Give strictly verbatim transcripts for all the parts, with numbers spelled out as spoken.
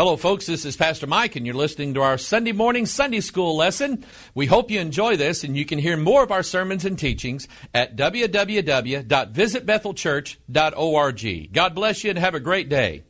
Hello, folks. This is Pastor Mike, and you're listening to our Sunday morning Sunday school lesson. We hope you enjoy this, and you can hear more of our sermons and teachings at w w w dot visit bethel church dot org. God bless you, and have a great day.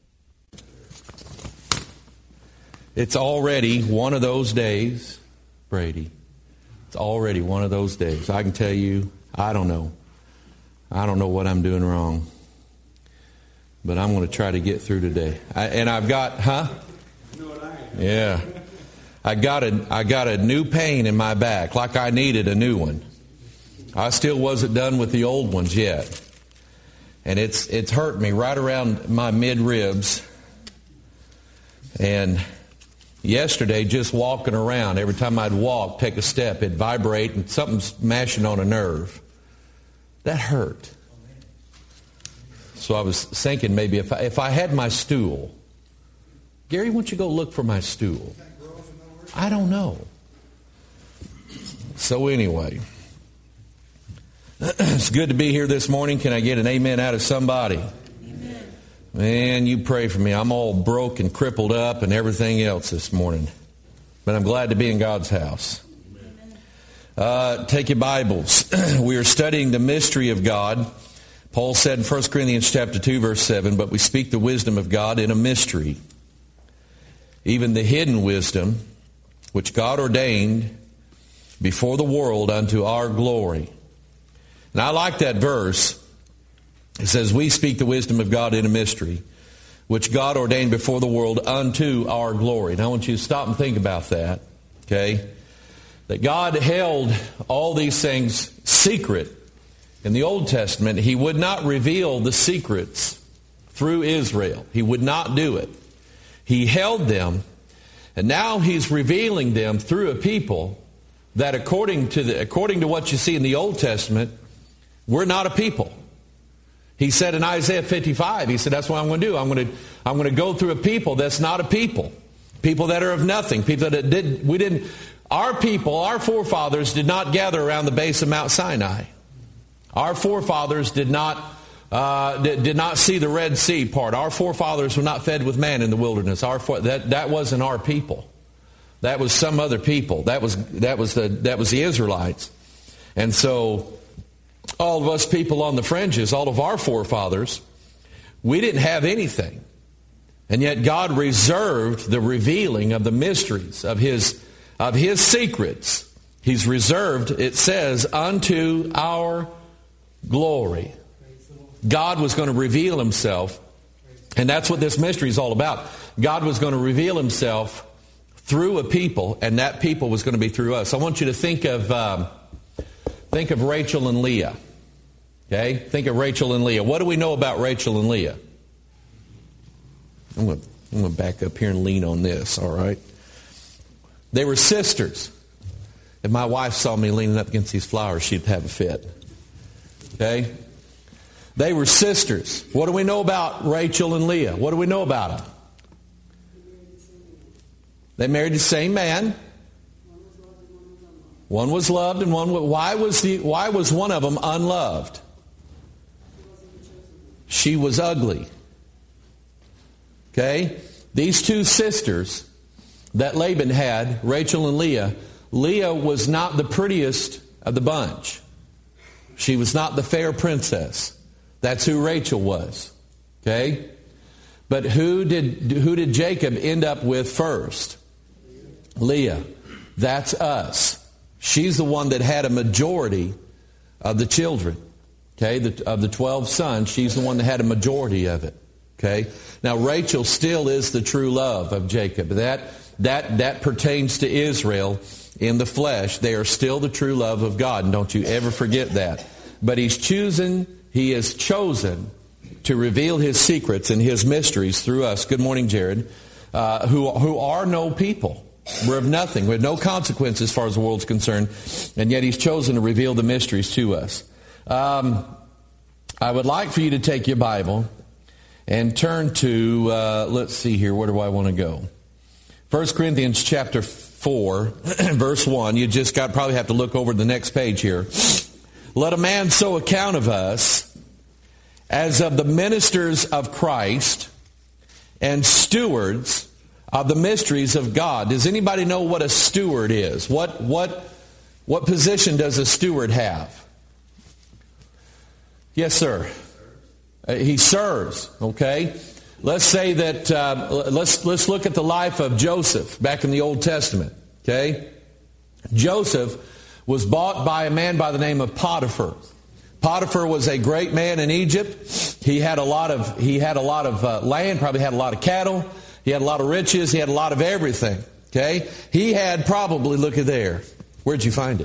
It's already one of those days, Brady. It's already one of those days. I can tell you, I don't know. I don't know what I'm doing wrong. But I'm going to try to get through today. I, and I've got, huh? Yeah. I got a, I got a new pain in my back, like I needed a new one. I still wasn't done with the old ones yet. And it's it's hurt me right around my mid-ribs. And yesterday, just walking around, every time I'd walk, take a step, it'd vibrate and something's mashing on a nerve. That hurt. So I was thinking maybe if I, if I had my stool. Gary, why don't you go look for my stool? I don't know. So anyway, it's good to be here this morning. Can I get an amen out of somebody? Amen. Man, you pray for me. I'm all broke and crippled up and everything else this morning. But I'm glad to be in God's house. Uh, take your Bibles. We are studying the mystery of God. Paul said in First Corinthians chapter two, verse seven, but we speak the wisdom of God in a mystery, even the hidden wisdom, which God ordained before the world unto our glory. And I like that verse. It says, we speak the wisdom of God in a mystery, which God ordained before the world unto our glory. Now I want you to stop and think about that, okay? That God held all these things secret. In the Old Testament, He would not reveal the secrets through Israel. He would not do it. He held them, and now He's revealing them through a people that according to the, according to what you see in the Old Testament, we're not a people. He said in Isaiah fifty-five, He said, that's what I'm going to do. I'm going to, I'm going to go through a people that's not a people. People that are of nothing. People that did, we didn't, our people, our forefathers did not gather around the base of Mount Sinai. Our forefathers did not uh, did, did not see the Red Sea part. Our forefathers were not fed with man in the wilderness. Our that that wasn't our people. That was some other people. That was that was the that was the Israelites. And so all of us people on the fringes, all of our forefathers, we didn't have anything. And yet God reserved the revealing of the mysteries of His of His secrets. He's reserved, it says, unto our glory. God was going to reveal Himself, and that's what this mystery is all about. God was going to reveal Himself through a people, and that people was going to be through us. I want you to think of um, think of Rachel and Leah. Okay, think of Rachel and Leah. What do we know about Rachel and Leah? I'm going to, I'm going to back up here and lean on this. All right, they were sisters. If my wife saw me leaning up against these flowers, she'd have a fit. Okay? They were sisters. What do we know about Rachel and Leah? What do we know about them? They married the same man. One was loved and one was... Why was, the, why was one of them unloved? She was ugly. Okay? These two sisters that Laban had, Rachel and Leah, Leah was not the prettiest of the bunch. She was not the fair princess. That's who Rachel was. Okay? But who did who did Jacob end up with first? Leah. That's us. She's the one that had a majority of the children. Okay? The, of the twelve sons, she's the one that had a majority of it. Okay? Now Rachel still is the true love of Jacob. That that that pertains to Israel. In the flesh, they are still the true love of God. And don't you ever forget that. But He's chosen, He has chosen to reveal His secrets and His mysteries through us. Good morning, Jared. Uh, who, who are no people. We're of nothing. We have no consequence as far as the world's concerned. And yet He's chosen to reveal the mysteries to us. Um, I would like for you to take your Bible and turn to, uh, let's see here, where do I want to go? First Corinthians chapter four, verse one. You just got probably have to look over the next page here. Let a man so account of us as of the ministers of Christ and stewards of the mysteries of God. Does anybody know what a steward is? What, what, what position does a steward have? Yes, sir. Uh, he serves, okay? Let's say that, uh, let's, let's look at the life of Joseph back in the Old Testament, okay? Joseph was bought by a man by the name of Potiphar. Potiphar was a great man in Egypt. He had a lot of, he had a lot of uh, land, probably had a lot of cattle. He had a lot of riches. He had a lot of everything, okay? He had probably, look at there. Where'd you find it?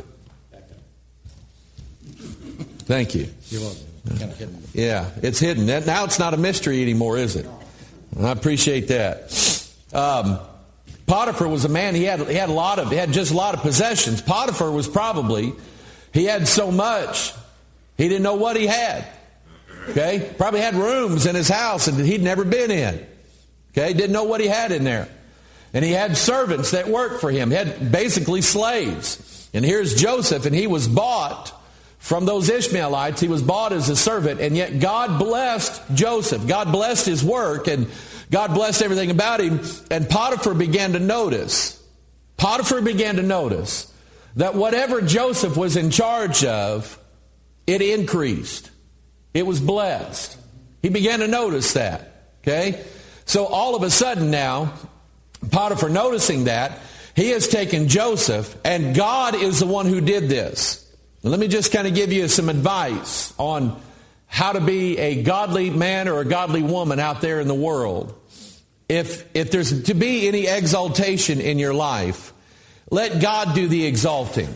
Thank you. You're welcome. Kind of hidden. Yeah, it's hidden. Now it's not a mystery anymore, is it? I appreciate that. Um, Potiphar was a man, he had, he had a lot of, he had just a lot of possessions. Potiphar was probably, he had so much, he didn't know what he had. Okay? Probably had rooms in his house that he'd never been in. Okay? Didn't know what he had in there. And he had servants that worked for him. He had basically slaves. And here's Joseph, and he was bought from those Ishmaelites. He was bought as a servant, and yet God blessed Joseph. God blessed his work, and God blessed everything about him. And Potiphar began to notice, Potiphar began to notice that whatever Joseph was in charge of, it increased. It was blessed. He began to notice that. Okay? So all of a sudden now, Potiphar noticing that, he has taken Joseph, and God is the one who did this. Let me just kind of give you some advice on how to be a godly man or a godly woman out there in the world. If, if there's to be any exaltation in your life, let God do the exalting.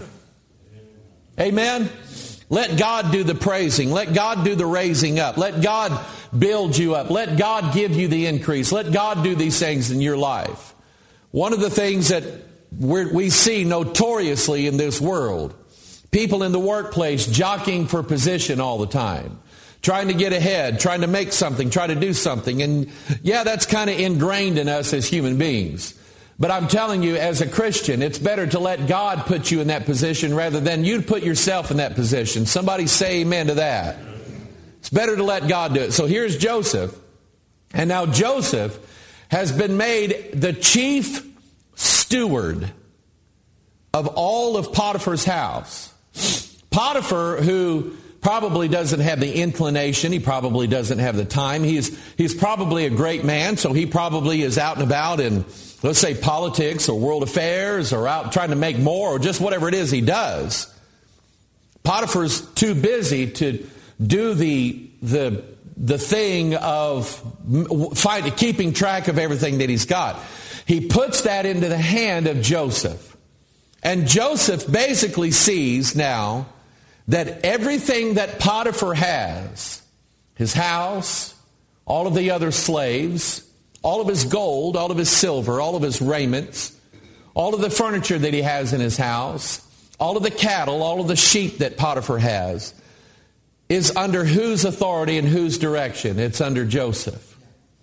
Amen? Let God do the praising. Let God do the raising up. Let God build you up. Let God give you the increase. Let God do these things in your life. One of the things that we're, we see notoriously in this world, people in the workplace jockeying for position all the time, trying to get ahead, trying to make something, trying to do something. And yeah, that's kind of ingrained in us as human beings. But I'm telling you, as a Christian, it's better to let God put you in that position rather than you put yourself in that position. Somebody say amen to that. It's better to let God do it. So here's Joseph. And now Joseph has been made the chief steward of all of Potiphar's house. Potiphar, who probably doesn't have the inclination, he probably doesn't have the time. He's, he's probably a great man, so he probably is out and about in, let's say, politics or world affairs or out trying to make more or just whatever it is he does. Potiphar's too busy to do the, the, the thing of fight, keeping track of everything that he's got. He puts that into the hand of Joseph. And Joseph basically sees now that everything that Potiphar has, his house, all of the other slaves, all of his gold, all of his silver, all of his raiments, all of the furniture that he has in his house, all of the cattle, all of the sheep that Potiphar has, is under whose authority and whose direction? It's under Joseph.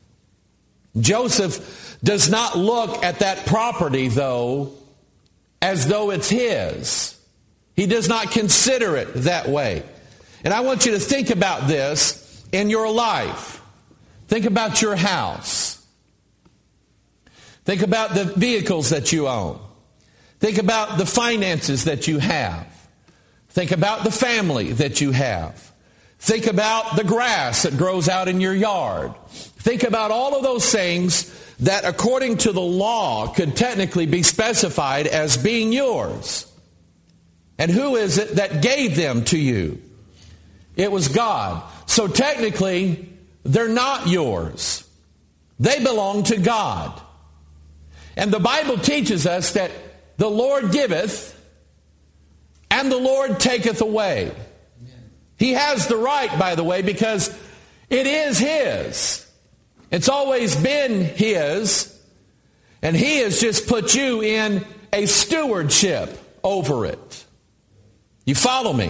Joseph does not look at that property, though, as though it's his. He does not consider it that way. And I want you to think about this in your life. Think about your house. Think about the vehicles that you own. Think about the finances that you have. Think about the family that you have. Think about the grass that grows out in your yard. Think about all of those things that according to the law could technically be specified as being yours. And who is it that gave them to you? It was God. So technically, they're not yours. They belong to God. And the Bible teaches us that the Lord giveth and the Lord taketh away. He has the right, by the way, because it is His. It's always been His, and He has just put you in a stewardship over it. You follow me?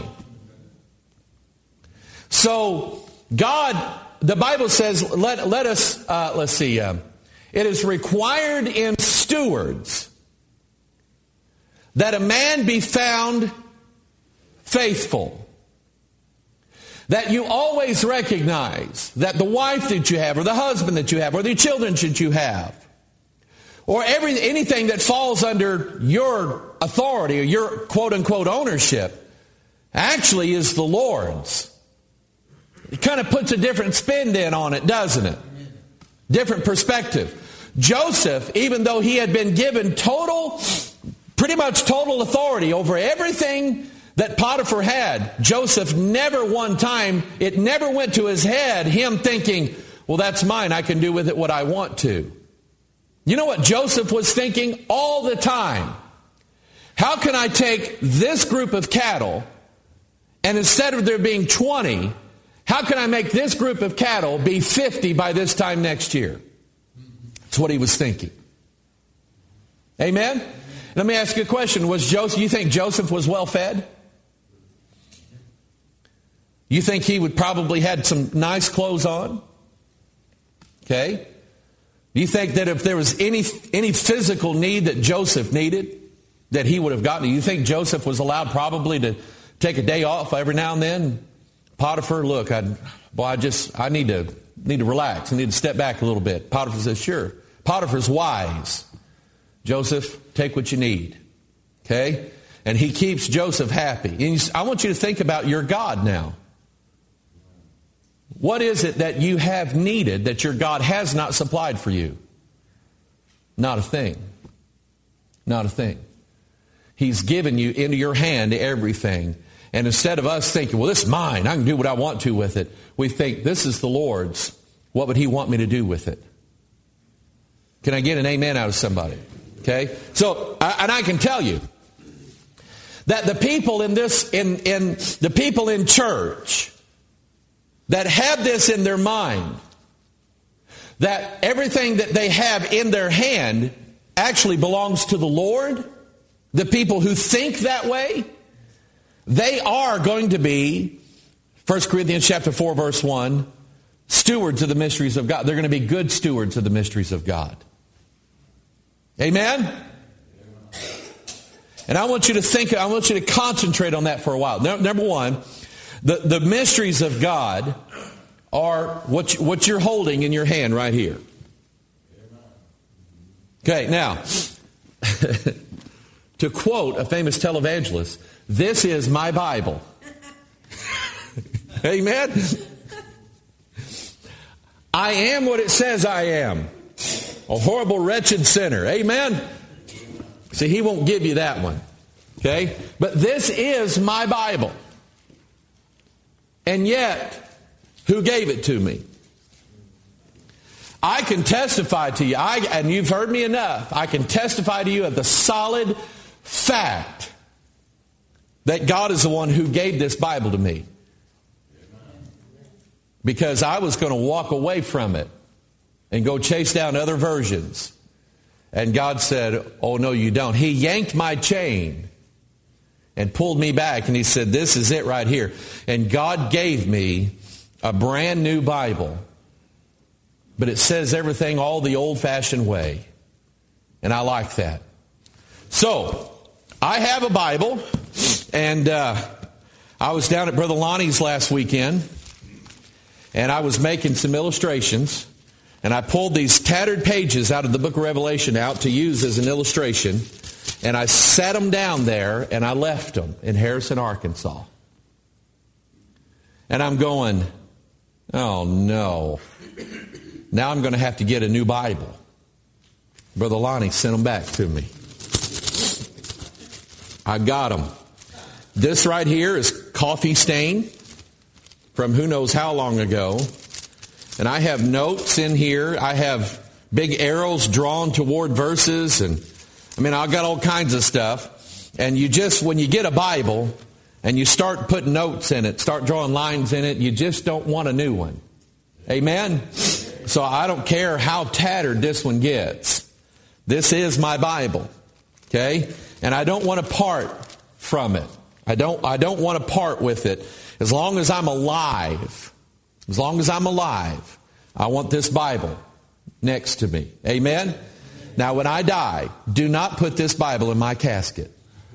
So, God, the Bible says, let, let us, uh, let's see, uh, it is required in stewards that a man be found faithful. That you always recognize that the wife that you have, or the husband that you have, or the children that you have, or every, anything that falls under your authority or your quote-unquote ownership actually is the Lord's. It kind of puts a different spin in on it, doesn't it? Different perspective. Joseph, even though he had been given total, pretty much total authority over everything that Potiphar had, Joseph never one time, it never went to his head, him thinking, well, that's mine, I can do with it what I want to. You know what Joseph was thinking all the time? How can I take this group of cattle, and instead of there being twenty, how can I make this group of cattle be fifty by this time next year? That's what he was thinking. Amen? Let me ask you a question. Was Joseph, you think Joseph was well fed? You think he would probably had some nice clothes on? Okay. Do you think that if there was any any physical need that Joseph needed, that he would have gotten? Do you think Joseph was allowed probably to take a day off every now and then? Potiphar, look, I, boy, I just I need to need to relax. I need to step back a little bit. Potiphar says, sure. Potiphar's wise. Joseph, take what you need. Okay? And he keeps Joseph happy. And you, I want you to think about your God now. What is it that you have needed that your God has not supplied for you? Not a thing. Not a thing. He's given you into your hand everything. And instead of us thinking, well, this is mine, I can do what I want to with it, we think, this is the Lord's. What would he want me to do with it? Can I get an amen out of somebody? Okay? So, and I can tell you that the people in this, in, in the people in church that have this in their mind, that everything that they have in their hand actually belongs to the Lord, the people who think that way, they are going to be, First Corinthians chapter four, verse one, stewards of the mysteries of God. They're going to be good stewards of the mysteries of God. Amen? And I want you to think, I want you to concentrate on that for a while. Number one, the, the mysteries of God are what, you, what you're holding in your hand right here. Okay, now, to quote a famous televangelist, this is my Bible. Amen? I am what it says I am. A horrible, wretched sinner. Amen? See, he won't give you that one. Okay? But this is my Bible. And yet, who gave it to me? I can testify to you, I, and you've heard me enough, I can testify to you of the solid fact that God is the one who gave this Bible to me. Because I was going to walk away from it and go chase down other versions. And God said, oh, no, you don't. He yanked my chain and pulled me back. And he said, this is it right here. And God gave me a brand new Bible. But it says everything all the old-fashioned way. And I like that. So, I have a Bible. And uh, I was down at Brother Lonnie's last weekend. And I was making some illustrations. And I pulled these tattered pages out of the book of Revelation out to use as an illustration. And I sat them down there and I left them in Harrison, Arkansas. And I'm going, oh no. Now I'm going to have to get a new Bible. Brother Lonnie sent them back to me. I got them. This right here is coffee stain from who knows how long ago. And I have notes in here. I have big arrows drawn toward verses. And I mean, I've got all kinds of stuff. And you just, when you get a Bible and you start putting notes in it, start drawing lines in it, you just don't want a new one. Amen? So I don't care how tattered this one gets. This is my Bible. Okay? And I don't want to part from it. I don't, I don't want to part with it. As long as I'm alive, as long as I'm alive, I want this Bible next to me. Amen? Now, when I die, do not put this Bible in my casket.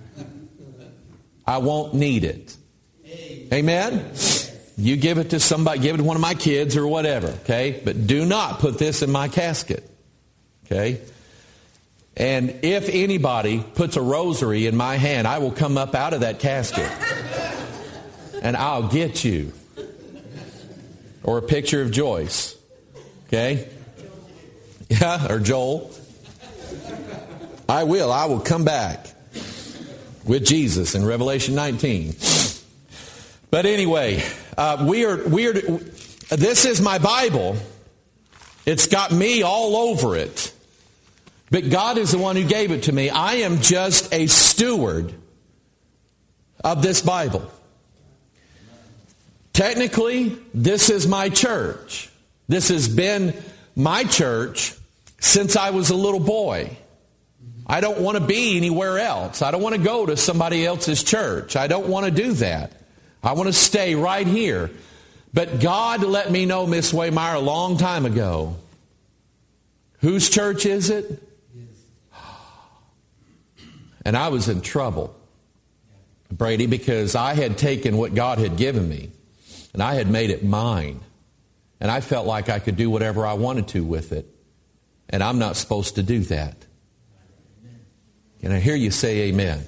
I won't need it. Amen? You give it to somebody, give it to one of my kids or whatever, okay? But do not put this in my casket, okay? And if anybody puts a rosary in my hand, I will come up out of that casket. And I'll get you. Or a picture of Joyce. Okay? Yeah, or Joel. I will. I will come back with Jesus in Revelation nineteen. But anyway, uh, we are, we are, this is my Bible. It's got me all over it. But God is the one who gave it to me. I am just a steward of this Bible. Technically, this is my church. This has been my church since I was a little boy. I don't want to be anywhere else. I don't want to go to somebody else's church. I don't want to do that. I want to stay right here. But God let me know, Miss Waymire, a long time ago. Whose church is it? And I was in trouble, Brady, because I had taken what God had given me and I had made it mine. And I felt like I could do whatever I wanted to with it. And I'm not supposed to do that. Can I hear you say amen?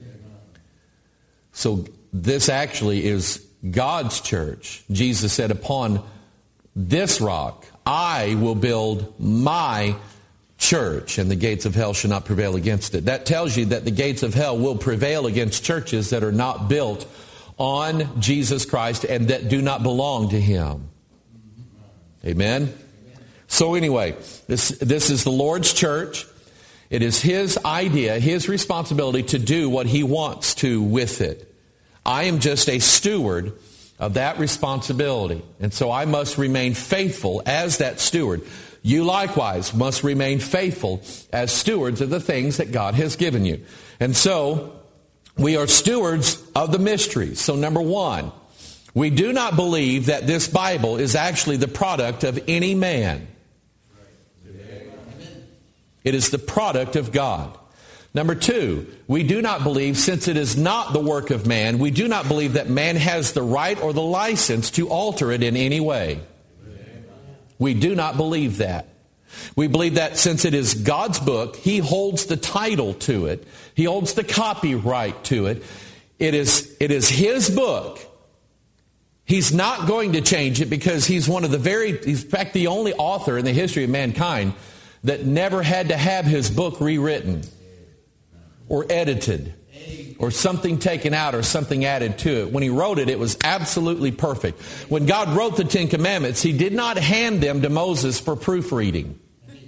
So this actually is God's church. Jesus said, upon this rock, I will build my church, and the gates of hell shall not prevail against it. That tells you that the gates of hell will prevail against churches that are not built on Jesus Christ and that do not belong to Him. Amen? So anyway, this, this is the Lord's church. It is His idea, His responsibility to do what He wants to with it. I am just a steward of that responsibility. And so I must remain faithful as that steward. You likewise must remain faithful as stewards of the things that God has given you. And so we are stewards of the mysteries. So number one, we do not believe that this Bible is actually the product of any man. It is the product of God. Number two, we do not believe, since it is not the work of man, we do not believe that man has the right or the license to alter it in any way. We do not believe that. We believe that since it is God's book, He holds the title to it. He holds the copyright to it. It is, it is His book. He's not going to change it because He's one of the very, in fact, the only author in the history of mankind that never had to have his book rewritten or edited or something taken out or something added to it. When He wrote it, it was absolutely perfect. When God wrote the Ten Commandments, He did not hand them to Moses for proofreading.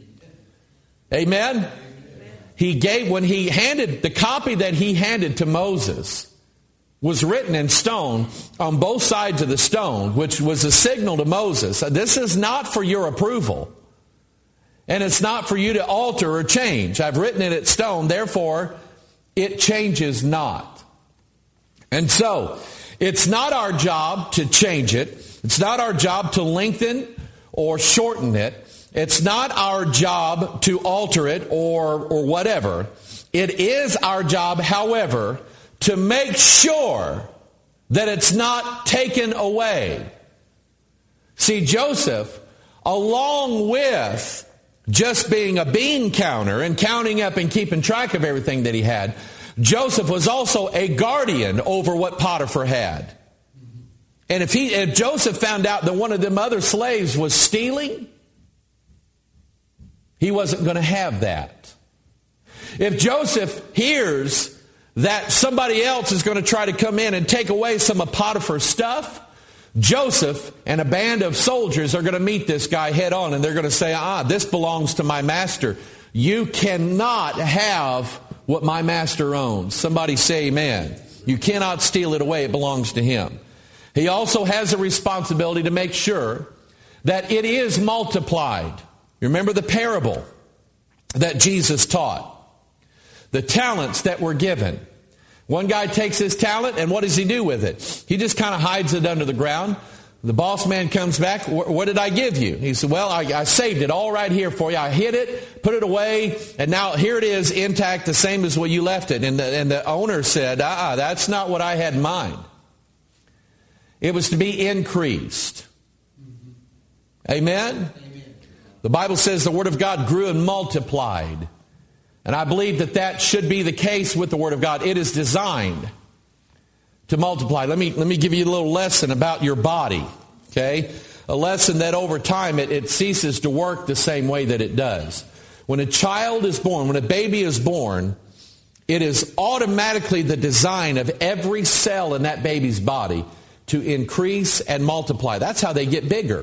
Amen? He gave, when He handed, the copy that He handed to Moses was written in stone on both sides of the stone, which was a signal to Moses. This is not for your approval. And it's not for you to alter or change. I've written it in stone, therefore it changes not. And so, it's not our job to change it. It's not our job to lengthen or shorten it. It's not our job to alter it or, or whatever. It is our job, however, to make sure that it's not taken away. See, Joseph, along with just being a bean counter and counting up and keeping track of everything that he had, Joseph was also a guardian over what Potiphar had. And if he, if Joseph found out that one of them other slaves was stealing, he wasn't going to have that. If Joseph hears that somebody else is going to try to come in and take away some of Potiphar's stuff, Joseph and a band of soldiers are going to meet this guy head on, and they're going to say, ah, this belongs to my master. You cannot have what my master owns. Somebody say amen. You cannot steal it away. It belongs to him. He also has a responsibility to make sure that it is multiplied. You remember the parable that Jesus taught? The talents that were given. One guy takes his talent, and what does he do with it? He just kind of hides it under the ground. The boss man comes back, what did I give you? He said, well, I, I saved it all right here for you. I hid it, put it away, and now here it is intact, the same as what you left it. And the, and the owner said, ah, that's not what I had in mind. It was to be increased. Amen? Amen? The Bible says the Word of God grew and multiplied. And I believe that that should be the case with the Word of God. It is designed to multiply. Let me, let me give you a little lesson about your body, okay? A lesson that over time it, it ceases to work the same way that it does. When a child is born, when a baby is born, it is automatically the design of every cell in that baby's body to increase and multiply. That's how they get bigger.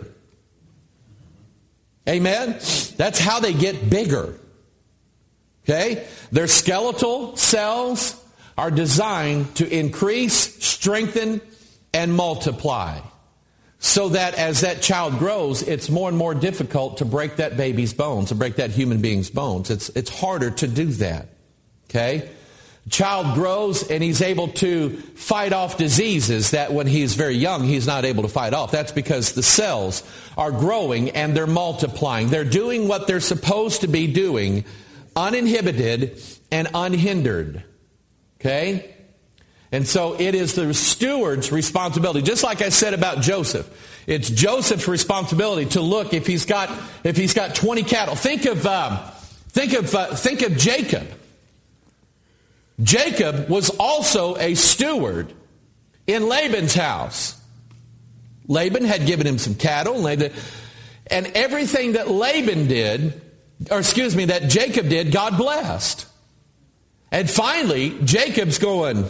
Amen? That's how they get bigger. Okay? Their skeletal cells are designed to increase, strengthen, and multiply. So that as that child grows, it's more and more difficult to break that baby's bones, to break that human being's bones. It's, it's harder to do that. Okay? Child grows and he's able to fight off diseases that when he's very young he's not able to fight off. That's because the cells are growing and they're multiplying. They're doing what they're supposed to be doing, uninhibited and unhindered. Okay? And so it is the steward's responsibility. Just like I said about Joseph. It's Joseph's responsibility to look if he's got if he's got twenty cattle. Think of um, think of uh, think of Jacob. Jacob was also a steward in Laban's house. Laban had given him some cattle, and everything that Laban did, or excuse me, that Jacob did, God blessed. And finally, Jacob's going,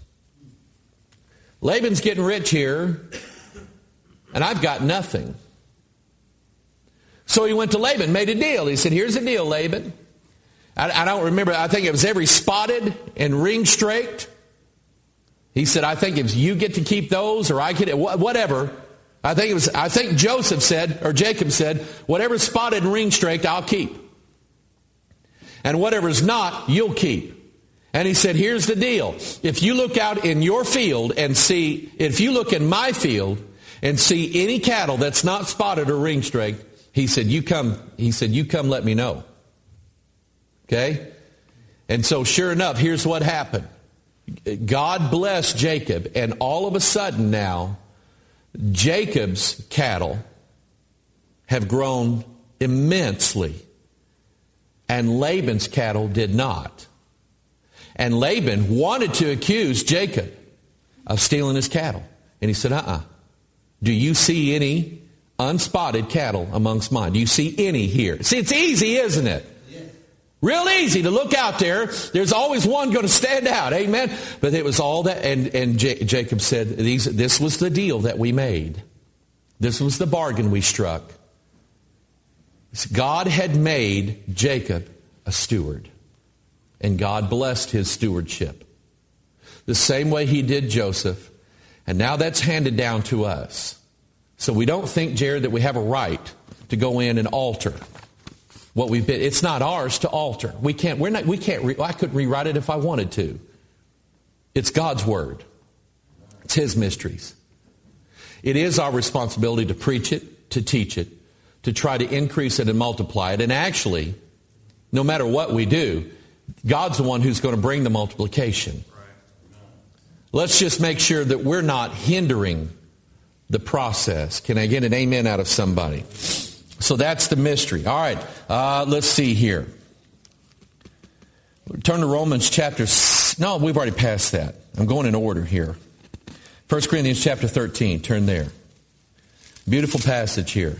Laban's getting rich here, and I've got nothing. So he went to Laban, made a deal. He said, here's the deal, Laban. I, I don't remember, I think it was every spotted and ring straked. He said, I think if you get to keep those, or I get whatever. I think it was, I think Joseph said, or Jacob said, whatever's spotted and ring straked, I'll keep. And whatever's not, you'll keep. And he said, here's the deal. If you look out in your field and see, if you look in my field and see any cattle that's not spotted or ring straked, he said, you come, he said, you come let me know. Okay? And so sure enough, here's what happened. God blessed Jacob, and all of a sudden now, Jacob's cattle have grown immensely, and Laban's cattle did not. And Laban wanted to accuse Jacob of stealing his cattle. And he said, uh-uh. Do you see any unspotted cattle amongst mine? Do you see any here? See, it's easy, isn't it? Real easy to look out there. There's always one going to stand out. Amen. But it was all that. And, and J- Jacob said, These, this was the deal that we made. This was the bargain we struck. God had made Jacob a steward. And God blessed his stewardship. The same way he did Joseph. And now that's handed down to us. So we don't think, Jared, that we have a right to go in and alter what we've been. It's not ours to alter. We can't, we're not, we can't, re, I could rewrite it if I wanted to. It's God's word. It's his mysteries. It is our responsibility to preach it, to teach it, to try to increase it and multiply it. And actually, no matter what we do, God's the one who's going to bring the multiplication. Let's just make sure that we're not hindering the process. Can I get an amen out of somebody? So that's the mystery. All right, uh, let's see here. Turn to Romans chapter... No, we've already passed that. I'm going in order here. First Corinthians chapter thirteen. Turn there. Beautiful passage here.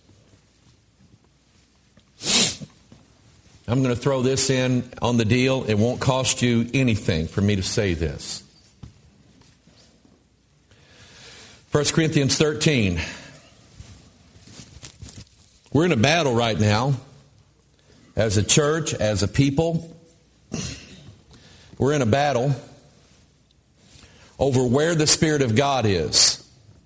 I'm going to throw this in on the deal. It won't cost you anything for me to say this. First Corinthians thirteen. We're in a battle right now. As a church, as a people. We're in a battle over where the Spirit of God is.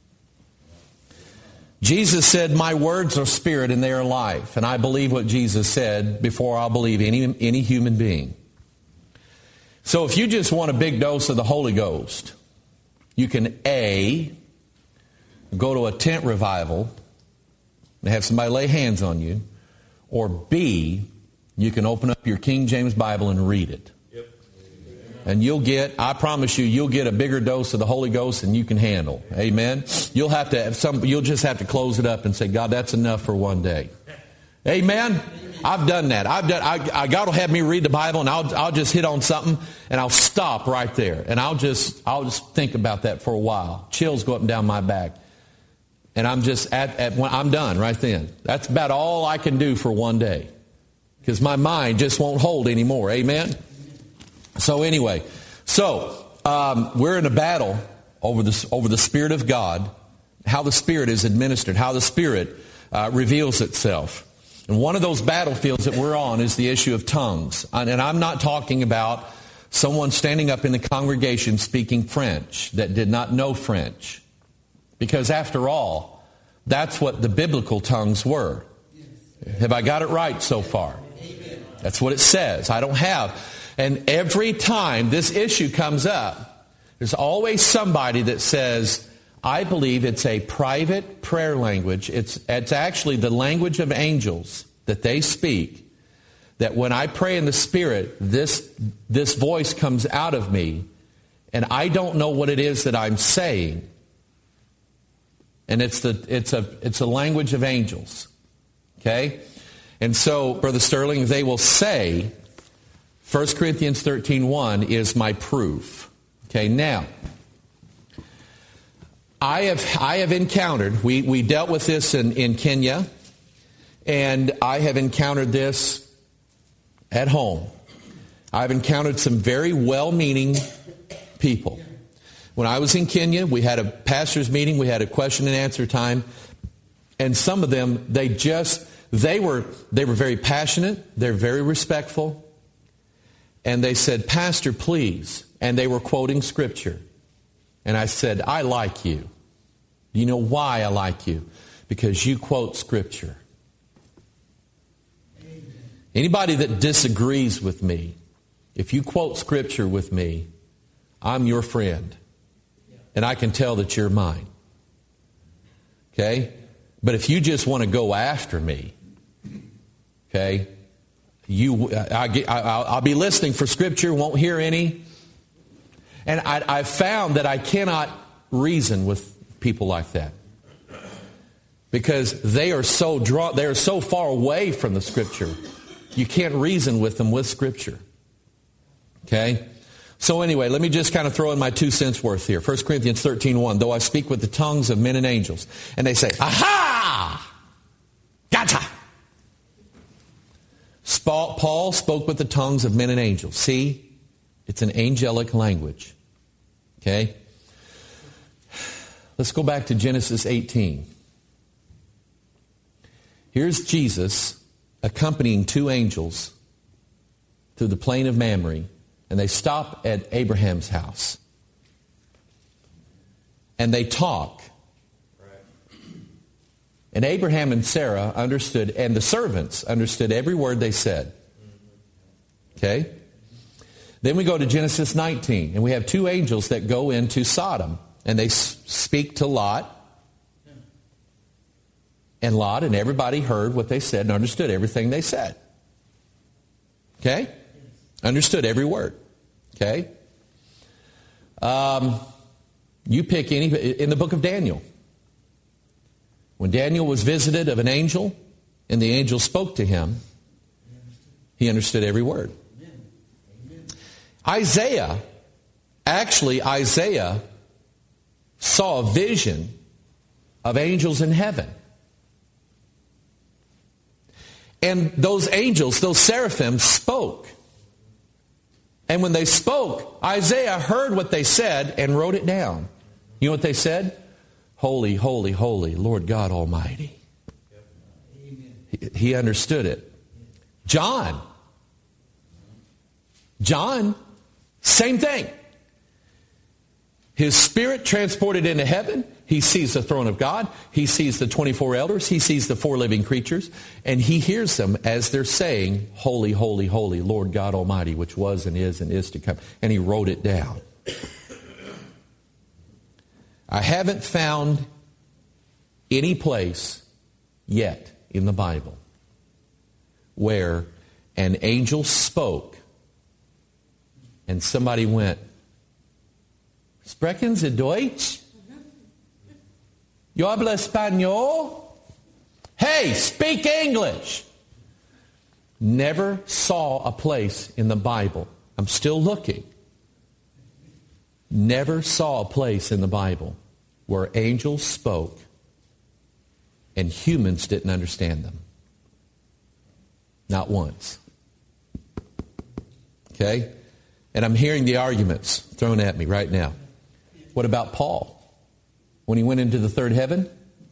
Jesus said, my words are spirit and they are life. And I believe what Jesus said before I'll believe any, any human being. So if you just want a big dose of the Holy Ghost, you can A, go to a tent revival and have somebody lay hands on you, or B, you can open up your King James Bible and read it. Yep. And you'll get, I promise you, you'll get a bigger dose of the Holy Ghost than you can handle. Amen. You'll have to have some, you'll just have to close it up and say, God, that's enough for one day. Amen. I've done that. I've done. I, I, God will have me read the Bible, and I'll I'll just hit on something, and I'll stop right there, and I'll just I'll just think about that for a while. Chills go up and down my back, and I'm just at at when I'm done right then. That's about all I can do for one day, because my mind just won't hold anymore. Amen. So anyway, so um, we're in a battle over the over the Spirit of God, how the Spirit is administered, how the Spirit uh, reveals itself. And one of those battlefields that we're on is the issue of tongues. And I'm not talking about someone standing up in the congregation speaking French that did not know French. Because after all, that's what the biblical tongues were. Have I got it right so far? That's what it says. I don't have. And every time this issue comes up, there's always somebody that says, I believe it's a private prayer language. It's, it's actually the language of angels that they speak. That when I pray in the Spirit, this, this voice comes out of me, and I don't know what it is that I'm saying. And it's the it's a it's a language of angels. Okay? And so, Brother Sterling, they will say, First Corinthians thirteen one is my proof. Okay, now, I have I have encountered, we, we dealt with this in, in Kenya, and I have encountered this at home. I've encountered some very well-meaning people. When I was in Kenya, we had a pastor's meeting, we had a question and answer time, and some of them, they just, they were, they were very passionate, they're very respectful, and they said, Pastor, please, and they were quoting Scripture. And I said, I like you. Do you know why I like you? Because you quote Scripture. Amen. Anybody that disagrees with me, if you quote Scripture with me, I'm your friend. And I can tell that you're mine. Okay? But if you just want to go after me, okay, you, I, I, I'll be listening for Scripture, won't hear any. And I, I've found that I cannot reason with people like that, because they are so drawn, they are so far away from the Scripture. You can't reason with them with Scripture. Okay? So anyway, let me just kind of throw in my two cents worth here. First Corinthians thirteen one, though I speak with the tongues of men and angels. And they say, aha! Gotcha! Paul spoke with the tongues of men and angels. See? It's an angelic language. Okay? Let's go back to Genesis eighteen. Here's Jesus accompanying two angels through the plain of Mamre, and they stop at Abraham's house. And they talk. And Abraham and Sarah understood, and the servants understood every word they said. Okay? Then we go to Genesis nineteen, and we have two angels that go into Sodom, and they speak to Lot. And Lot and everybody heard what they said and understood everything they said. Okay? Understood every word. Okay? Um, you pick any, in the book of Daniel. When Daniel was visited of an angel, and the angel spoke to him, he understood every word. Isaiah, actually Isaiah saw a vision of angels in heaven. And those angels, those seraphim, spoke. And when they spoke, Isaiah heard what they said and wrote it down. You know what they said? Holy, holy, holy, Lord God Almighty. He, he understood it. John. John, same thing. His spirit transported into heaven. He sees the throne of God. He sees the twenty-four elders. He sees the four living creatures. And he hears them as they're saying, holy, holy, holy, Lord God Almighty, which was and is and is to come. And he wrote it down. I haven't found any place yet in the Bible where an angel spoke and somebody went, Sprechen Sie Deutsch? Yo hablo español? Hey, speak English. never saw a place in the Bible. I'm still looking. Never saw a place in the Bible where angels spoke and humans didn't understand them. Not once. Okay? And I'm hearing the arguments thrown at me right now. What about Paul? When he went into the third heaven?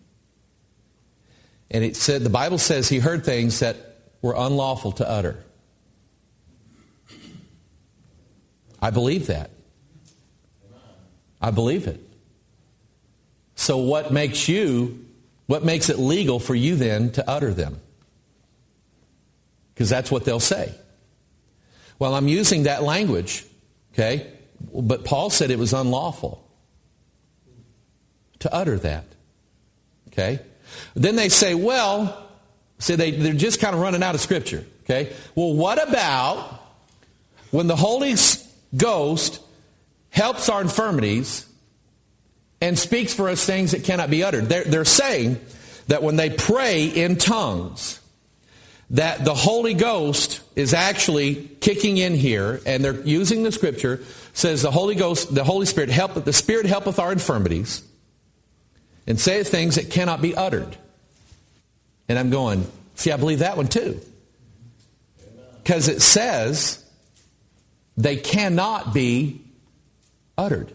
And it said, the Bible says he heard things that were unlawful to utter. I believe that. I believe it. So what makes you, what makes it legal for you then to utter them? Because that's what they'll say. Well, I'm using that language, okay? But Paul said it was unlawful to utter that, okay? Then they say, well, so they, they're just kind of running out of Scripture, okay? Well, what about when the Holy Ghost helps our infirmities and speaks for us things that cannot be uttered? They're, they're saying that when they pray in tongues, that the Holy Ghost is actually kicking in here, and they're using the Scripture, says the Holy Ghost, the Holy Spirit, help, the Spirit helpeth our infirmities, and saith things that cannot be uttered. And I'm going, see, I believe that one too. Because it says they cannot be uttered.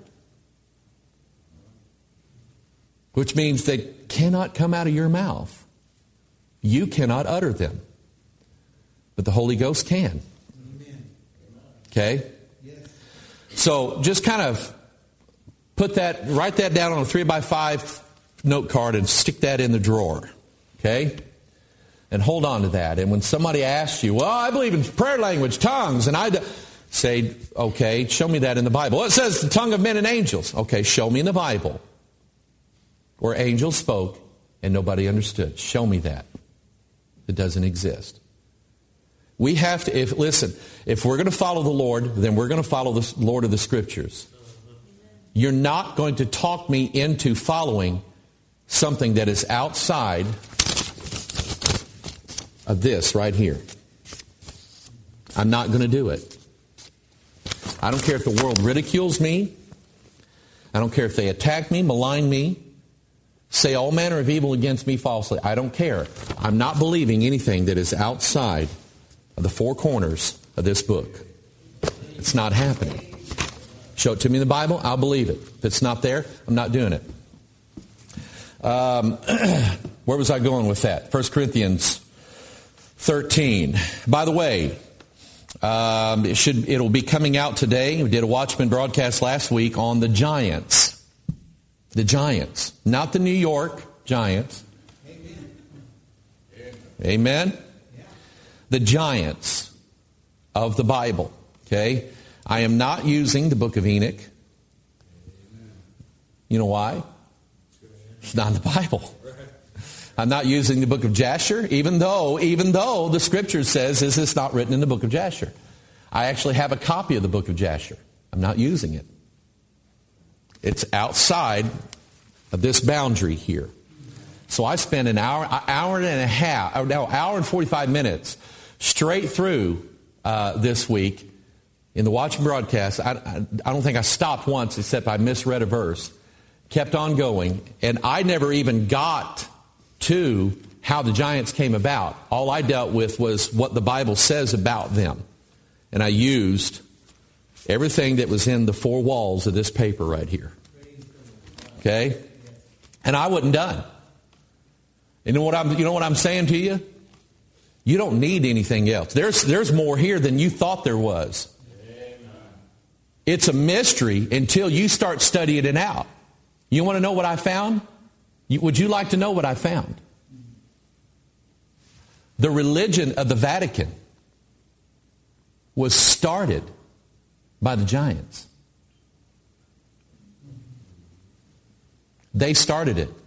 Which means they cannot come out of your mouth. You cannot utter them. But the Holy Ghost can. Okay? So just kind of put that, write that down on a three by five note card and stick that in the drawer. Okay? And hold on to that. And when somebody asks you, well, I believe in prayer language, tongues, and I do, say, okay, show me that in the Bible. Well, it says the tongue of men and angels. Okay, show me in the Bible where angels spoke and nobody understood. Show me that. It doesn't exist. We have to, if listen, if we're going to follow the Lord, then we're going to follow the Lord of the Scriptures. You're not going to talk me into following something that is outside of this right here. I'm not going to do it. I don't care if the world ridicules me. I don't care if they attack me, malign me, say all manner of evil against me falsely. I don't care. I'm not believing anything that is outside of the four corners of this book. It's not happening. Show it to me in the Bible, I'll believe it. If it's not there, I'm not doing it. Um, where was I going with that? First Corinthians thirteen. By the way, um, it should, it'll be coming out today. We did a Watchman broadcast last week on the Giants. The Giants. Not the New York Giants. Amen. Amen. The giants of the Bible. Okay? I am not using the book of Enoch. You know why? It's not in the Bible. I'm not using the book of Jasher, even though, even though the Scripture says, is this not written in the book of Jasher? I actually have a copy of the book of Jasher. I'm not using it. It's outside of this boundary here. So I spent an hour, an hour and a half, or no, hour and forty-five minutes straight through uh, this week in the Watchman broadcast. I, I, I don't think I stopped once except I misread a verse. Kept on going. And I never even got to how the giants came about. All I dealt with was what the Bible says about them. And I used everything that was in the four walls of this paper right here. Okay? And I wasn't done. You know what I'm, you know what I'm saying to you? You don't need anything else. There's, there's more here than you thought there was. It's a mystery until you start studying it out. You want to know what I found? You, would you like to know what I found? The religion of the Vatican was started by the giants. They started it.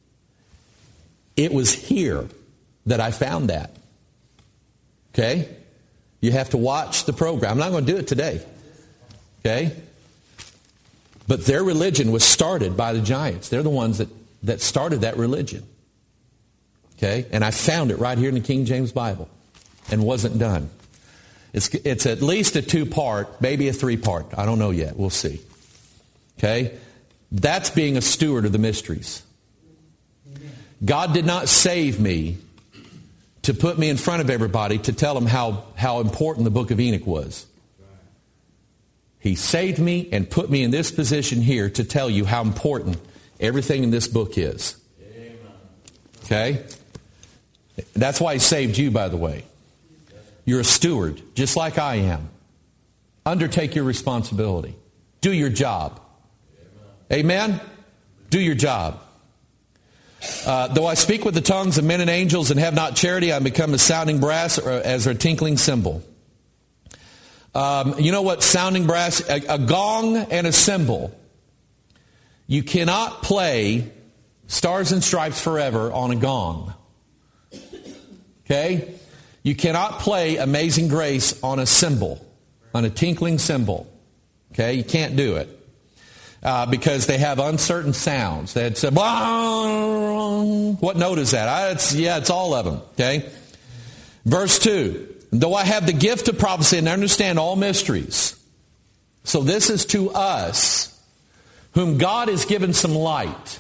It was here that I found that. Okay? You have to watch the program. I'm not going to do it today. Okay? But their religion was started by the giants. They're the ones that, that started that religion. Okay? And I found it right here in the King James Bible. and wasn't done. It's, it's at least a two-part, maybe a three-part. I don't know yet. We'll see. Okay? That's being a steward of the mysteries. God did not save me to put me in front of everybody to tell them how, how important the book of Enoch was. He saved me and put me in this position here to tell you how important everything in this book is. Okay? That's why He saved you, by the way. You're a steward, just like I am. Undertake your responsibility. Do your job. Amen? Do your job. Uh, though I speak with the tongues of men and angels and have not charity, I become a sounding brass or as a tinkling cymbal. Um, you know what sounding brass, a, a gong and a cymbal. You cannot play Stars and Stripes Forever on a gong. Okay? You cannot play Amazing Grace on a cymbal, on a tinkling cymbal. Okay? You can't do it. Uh, because they have uncertain sounds. They'd say, what note is that? I, it's, yeah, it's all of them. Okay? Verse two. Though I have the gift of prophecy and understand all mysteries. So this is to us, whom God has given some light.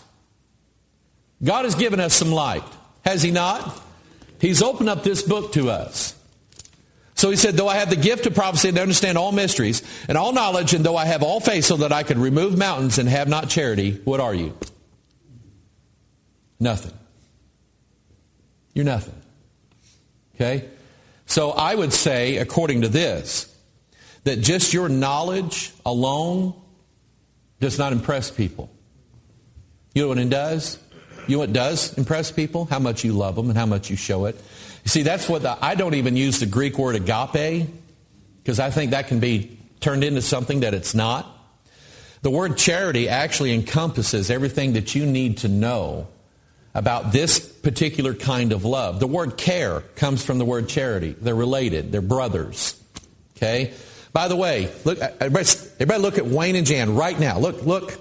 God has given us some light. Has He not? He's opened up this book to us. So He said, though I have the gift of prophecy and understand all mysteries and all knowledge, and though I have all faith so that I could remove mountains and have not charity, what are you? Nothing. You're nothing. Okay? So I would say, according to this, that just your knowledge alone does not impress people. You know what it does? You know what does impress people? How much you love them and how much you show it. You see, that's what the, I don't even use the Greek word agape, because I think that can be turned into something that it's not. The word charity actually encompasses everything that you need to know about this particular kind of love. The word care comes from the word charity. They're related. They're brothers. Okay? By the way, look, everybody, everybody look at Wayne and Jan right now. Look, look.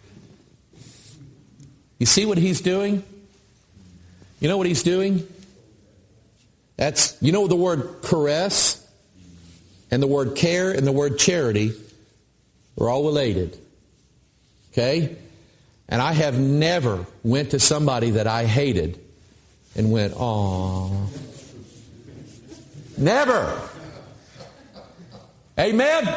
You see what he's doing? You know what he's doing? That's, you know the word caress and the word care and the word charity are all related. Okay? And I have never went to somebody that I hated and went, "Aw." Never. Amen?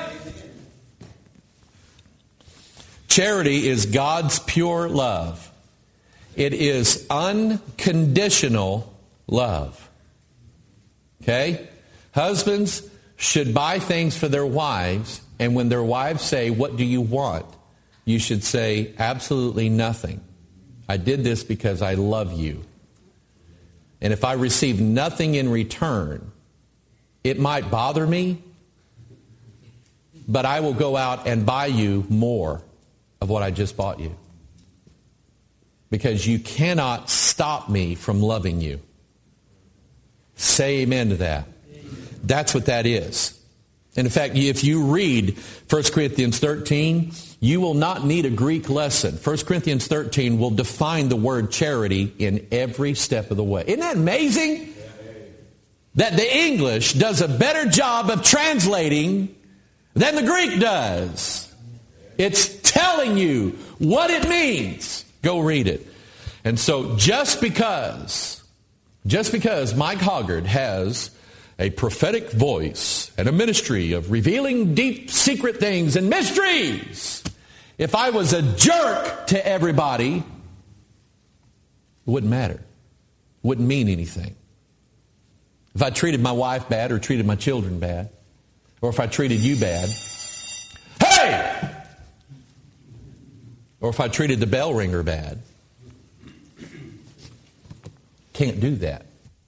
Charity is God's pure love. It is unconditional love. Okay? Husbands should buy things for their wives, and when their wives say, "What do you want?" you should say, "Absolutely nothing. I did this because I love you. And if I receive nothing in return, it might bother me, but I will go out and buy you more of what I just bought you. Because you cannot stop me from loving you." Say amen to that. That's what that is. And in fact, if you read First Corinthians thirteen, you will not need a Greek lesson. First Corinthians thirteen will define the word charity in every step of the way. Isn't that amazing? That the English does a better job of translating than the Greek does. It's telling you what it means. Go read it. And so just because, just because Mike Hoggard has a prophetic voice and a ministry of revealing deep secret things and mysteries, if I was a jerk to everybody, it wouldn't matter. It wouldn't mean anything. If I treated my wife bad or treated my children bad, or if I treated you bad, hey! Or if I treated the bell ringer bad, can't do that.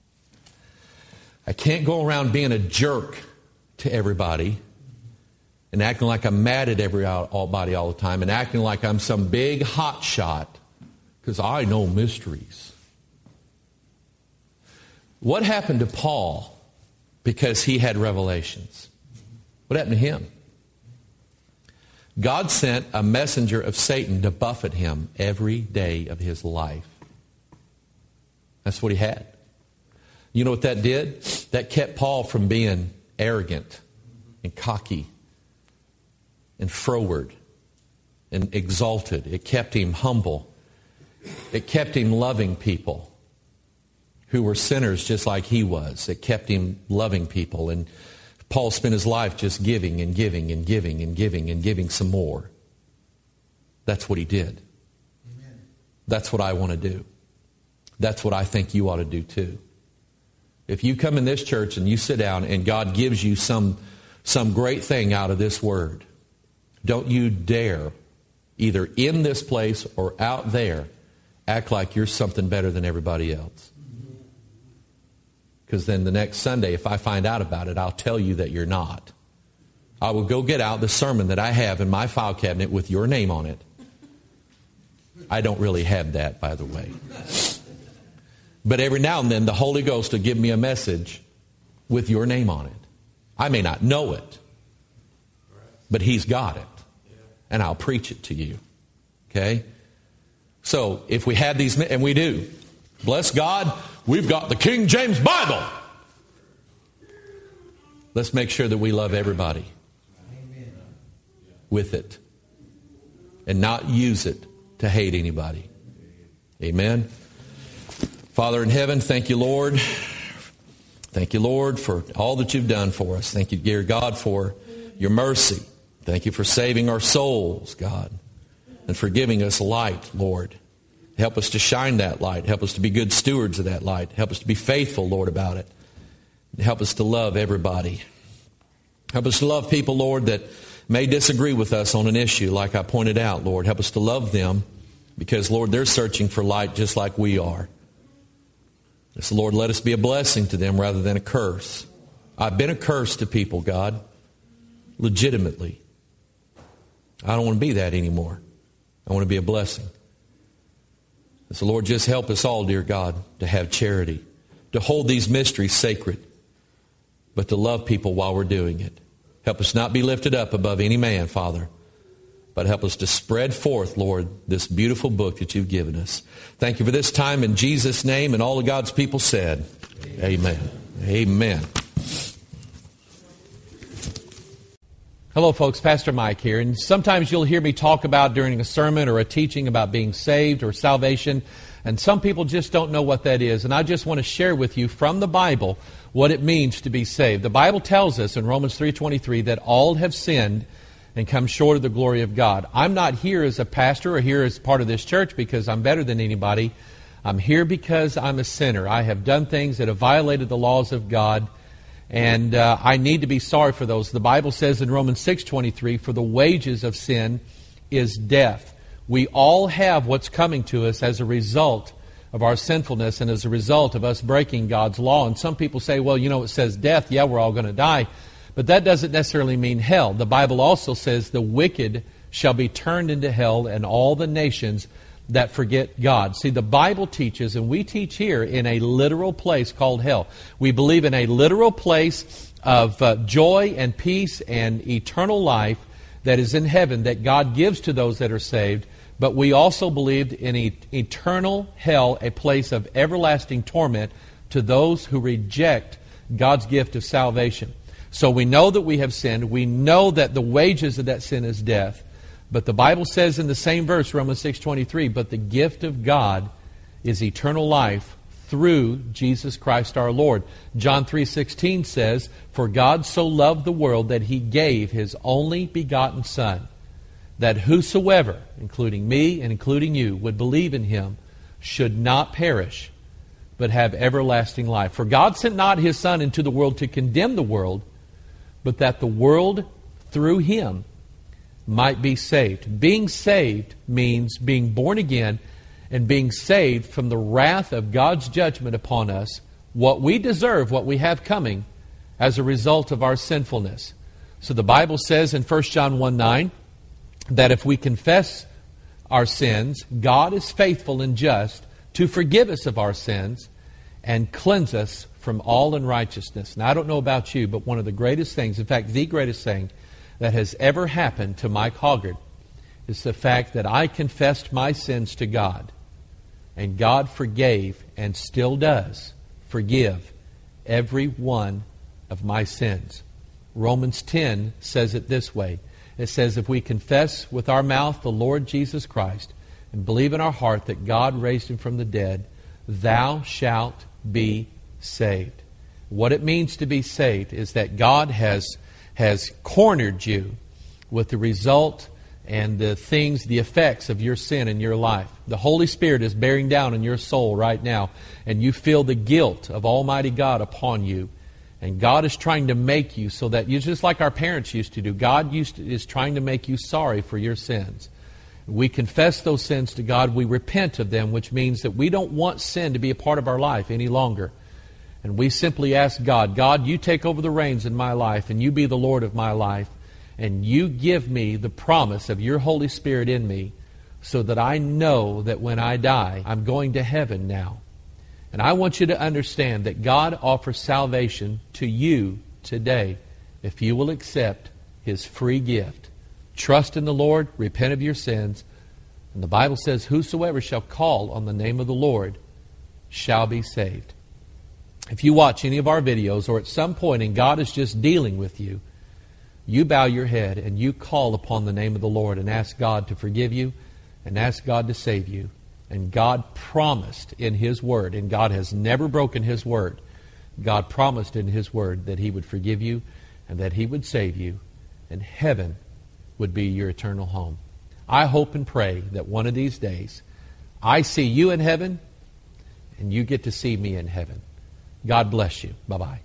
I can't go around being a jerk to everybody and acting like I'm mad at everybody all the time and acting like I'm some big hot shot because I know mysteries. What happened to Paul because he had revelations? What happened to him? God sent a messenger of Satan to buffet him every day of his life. That's what he had. You know what that did? That kept Paul from being arrogant and cocky and froward and exalted. It kept him humble. It kept him loving people who were sinners just like he was. It kept him loving people. And Paul spent his life just giving and giving and giving and giving and giving some more. That's what he did. Amen. That's what I want to do. That's what I think you ought to do too. If you come in this church and you sit down and God gives you some, some great thing out of this word, don't you dare, either in this place or out there, act like you're something better than everybody else. Because then the next Sunday, if I find out about it, I'll tell you that you're not. I will go get out the sermon that I have in my file cabinet with your name on it. I don't really have that, by the way. But every now and then, the Holy Ghost will give me a message with your name on it. I may not know it, but He's got it. And I'll preach it to you. Okay? So, if we have these, and we do, bless God, we've got the King James Bible. Let's make sure that we love everybody with it and not use it to hate anybody. Amen. Father in heaven, thank you, Lord. Thank you, Lord, for all that you've done for us. Thank you, dear God, for your mercy. Thank you for saving our souls, God, and for giving us light, Lord. Help us to shine that light. Help us to be good stewards of that light. Help us to be faithful, Lord, about it. Help us to love everybody. Help us to love people, Lord, that may disagree with us on an issue, like I pointed out, Lord. Help us to love them because, Lord, they're searching for light just like we are. So, Lord, let us be a blessing to them rather than a curse. I've been a curse to people, God, legitimately. I don't want to be that anymore. I want to be a blessing. So, Lord, just help us all, dear God, to have charity, to hold these mysteries sacred, but to love people while we're doing it. Help us not be lifted up above any man, Father, but help us to spread forth, Lord, this beautiful book that you've given us. Thank you for this time in Jesus' name, and all of God's people said, Amen. Amen. Hello, folks. Pastor Mike here. And sometimes you'll hear me talk about during a sermon or a teaching about being saved or salvation. And some people just don't know what that is. And I just want to share with you from the Bible what it means to be saved. The Bible tells us in Romans three twenty-three that all have sinned and come short of the glory of God. I'm not here as a pastor or here as part of this church because I'm better than anybody. I'm here because I'm a sinner. I have done things that have violated the laws of God. And uh, I need to be sorry for those. The Bible says in Romans six twenty-three, for the wages of sin is death. We all have what's coming to us as a result of our sinfulness and as a result of us breaking God's law. And some people say, well, you know, it says death. Yeah, we're all going to die. But that doesn't necessarily mean hell. The Bible also says the wicked shall be turned into hell and all the nations that forget God. See, the Bible teaches, and we teach here, in a literal place called hell. We believe in a literal place of uh, joy and peace and eternal life that is in heaven that God gives to those that are saved. But we also believed in e- eternal hell, a place of everlasting torment to those who reject God's gift of salvation. So we know that we have sinned. We know that the wages of that sin is death. But the Bible says in the same verse, Romans six twenty-three, but the gift of God is eternal life through Jesus Christ our Lord. John three sixteen says, for God so loved the world that He gave His only begotten Son, that whosoever, including me and including you, would believe in Him should not perish, but have everlasting life. For God sent not His Son into the world to condemn the world, but that the world through Him might be saved. Being saved means being born again and being saved from the wrath of God's judgment upon us, what we deserve, what we have coming as a result of our sinfulness. So the Bible says in First John one nine that if we confess our sins, God is faithful and just to forgive us of our sins and cleanse us from all unrighteousness. Now, I don't know about you, but one of the greatest things, in fact, the greatest thing that has ever happened to Mike Hoggard is the fact that I confessed my sins to God, and God forgave and still does forgive every one of my sins. Romans ten says it this way. It says, if we confess with our mouth the Lord Jesus Christ and believe in our heart that God raised him from the dead, thou shalt be saved. What it means to be saved is that God has, has cornered you with the result and the things, the effects of your sin in your life. The Holy Spirit is bearing down in your soul right now, and you feel the guilt of Almighty God upon you. And God is trying to make you so that you, just like our parents used to do, God used to, is trying to make you sorry for your sins. We confess those sins to God. We repent of them, which means that we don't want sin to be a part of our life any longer. And we simply ask God, God, you take over the reins in my life, and you be the Lord of my life. And you give me the promise of your Holy Spirit in me so that I know that when I die, I'm going to heaven now. And I want you to understand that God offers salvation to you today if you will accept his free gift. Trust in the Lord, repent of your sins, and the Bible says, whosoever shall call on the name of the Lord shall be saved. If you watch any of our videos or at some point and God is just dealing with you, you bow your head and you call upon the name of the Lord and ask God to forgive you and ask God to save you. And God promised in his word, and God has never broken his word, God promised in his word that he would forgive you and that he would save you, and heaven would be your eternal home. I hope and pray that one of these days I see you in heaven and you get to see me in heaven. God bless you. Bye-bye.